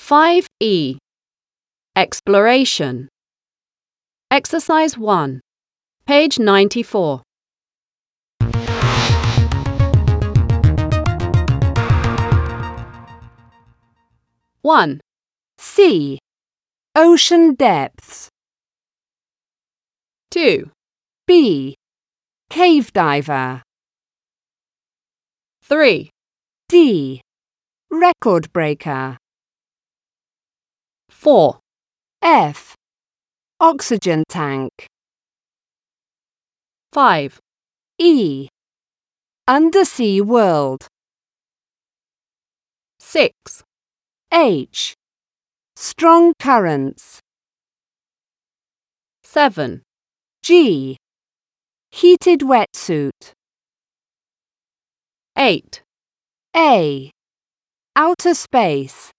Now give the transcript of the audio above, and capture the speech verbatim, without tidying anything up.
five E. Exploration. Exercise one. Page ninety-four. one. C. Ocean depths. two. B. Cave diver. three. D. Record breaker. four. F. Oxygen tank. five. E. Undersea world. six. H. Strong currents. seven. G. Heated wetsuit. eight. A. Outer space.